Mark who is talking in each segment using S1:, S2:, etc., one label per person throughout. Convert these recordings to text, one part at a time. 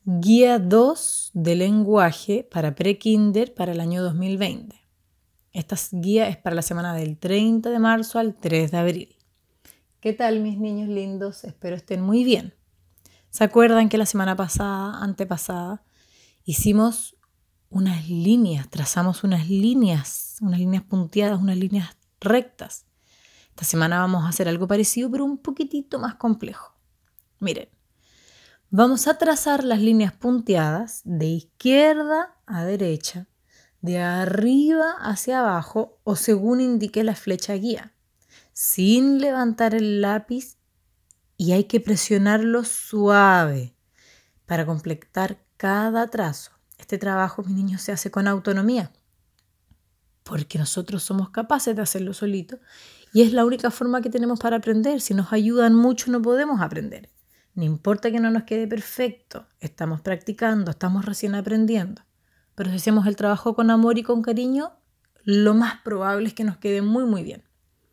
S1: Guía 2 de lenguaje para pre-kinder para el año 2020. Esta guía es para la semana del 30 de marzo al 3 de abril. ¿Qué tal, mis niños lindos? Espero estén muy bien. ¿Se acuerdan que la semana pasada, antepasada, hicimos unas líneas, trazamos unas líneas punteadas, unas líneas rectas? Esta semana vamos a hacer algo parecido, pero un poquitito más complejo. Miren. Vamos a trazar las líneas punteadas de izquierda a derecha, de arriba hacia abajo o según indique la flecha guía, sin levantar el lápiz, y hay que presionarlo suave para completar cada trazo. Este trabajo, mis niños, se hace con autonomía porque nosotros somos capaces de hacerlo solito y es la única forma que tenemos para aprender. Si nos ayudan mucho no podemos aprender. No importa que no nos quede perfecto, estamos practicando, estamos recién aprendiendo. Pero si hacemos el trabajo con amor y con cariño, lo más probable es que nos quede muy, muy bien.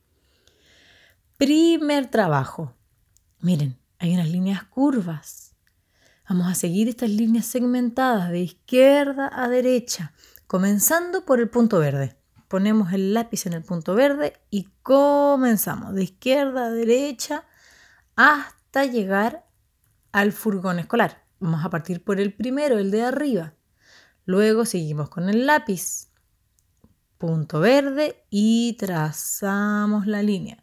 S1: Primer trabajo. Miren, hay unas líneas curvas. Vamos a seguir estas líneas segmentadas de izquierda a derecha, comenzando por el punto verde. Ponemos el lápiz en el punto verde y comenzamos de izquierda a derecha hasta llegar al furgón escolar. Vamos a partir por el primero, el de arriba. Luego seguimos con el lápiz, punto verde y trazamos la línea.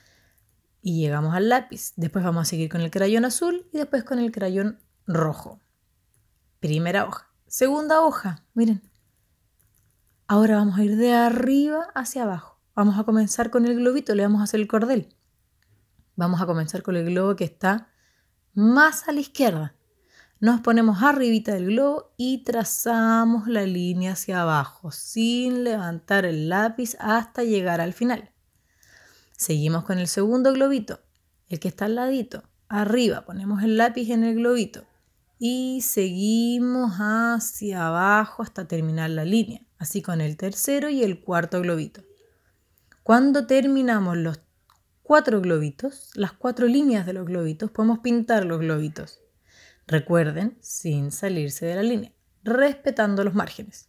S1: Y llegamos al lápiz. Después vamos a seguir con el crayón azul y después con el crayón rojo. Primera hoja. Segunda hoja, miren. Ahora vamos a ir de arriba hacia abajo. Vamos a comenzar con el globito, le vamos a hacer el cordel. Vamos a comenzar con el globo que está más a la izquierda. Nos ponemos arribita del globo y trazamos la línea hacia abajo sin levantar el lápiz hasta llegar al final. Seguimos con el segundo globito, el que está al ladito. Arriba ponemos el lápiz en el globito y seguimos hacia abajo hasta terminar la línea. Así con el tercero y el cuarto globito. Cuando terminamos los 4 globitos, las 4 líneas de los globitos, podemos pintar los globitos. Recuerden, sin salirse de la línea, respetando los márgenes.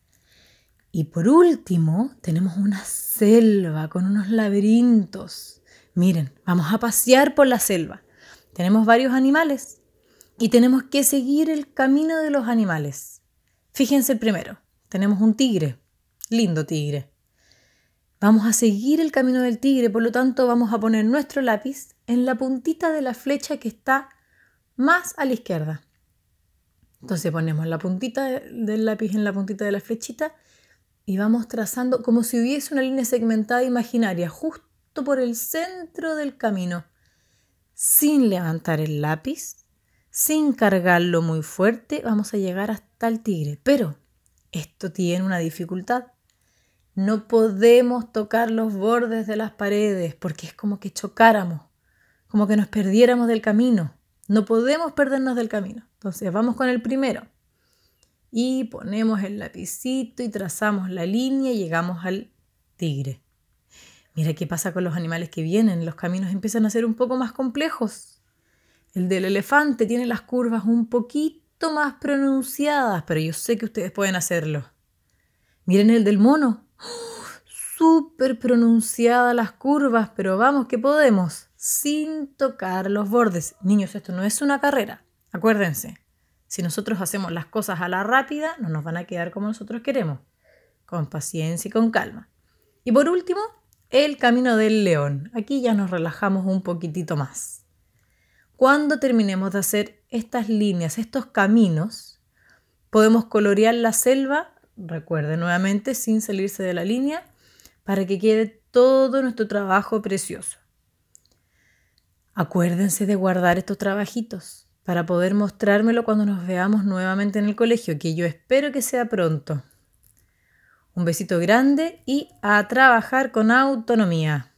S1: Y por último, tenemos una selva con unos laberintos. Miren, vamos a pasear por la selva. Tenemos varios animales y tenemos que seguir el camino de los animales. Fíjense el primero, tenemos un tigre, lindo tigre. Vamos a seguir el camino del tigre, por lo tanto vamos a poner nuestro lápiz en la puntita de la flecha que está más a la izquierda. Entonces ponemos la puntita del lápiz en la puntita de la flechita y vamos trazando como si hubiese una línea segmentada imaginaria justo por el centro del camino, sin levantar el lápiz, sin cargarlo muy fuerte. Vamos a llegar hasta el tigre, pero esto tiene una dificultad. No podemos tocar los bordes de las paredes porque es como que chocáramos, como que nos perdiéramos del camino. No podemos perdernos del camino. Entonces vamos con el primero y ponemos el lapicito y trazamos la línea y llegamos al tigre. Mira qué pasa con los animales que vienen. Los caminos empiezan a ser un poco más complejos. El del elefante tiene las curvas un poquito más pronunciadas, pero yo sé que ustedes pueden hacerlo. Miren el del mono. Súper pronunciadas las curvas, pero vamos que podemos, sin tocar los bordes. Niños, esto no es una carrera, acuérdense. Si nosotros hacemos las cosas a la rápida, no nos van a quedar como nosotros queremos, con paciencia y con calma. Y por último, el camino del león. Aquí ya nos relajamos un poquitito más. Cuando terminemos de hacer estas líneas, estos caminos, podemos colorear la selva, recuerden nuevamente, sin salirse de la línea, para que quede todo nuestro trabajo precioso. Acuérdense de guardar estos trabajitos para poder mostrármelo cuando nos veamos nuevamente en el colegio, que yo espero que sea pronto. Un besito grande y a trabajar con autonomía.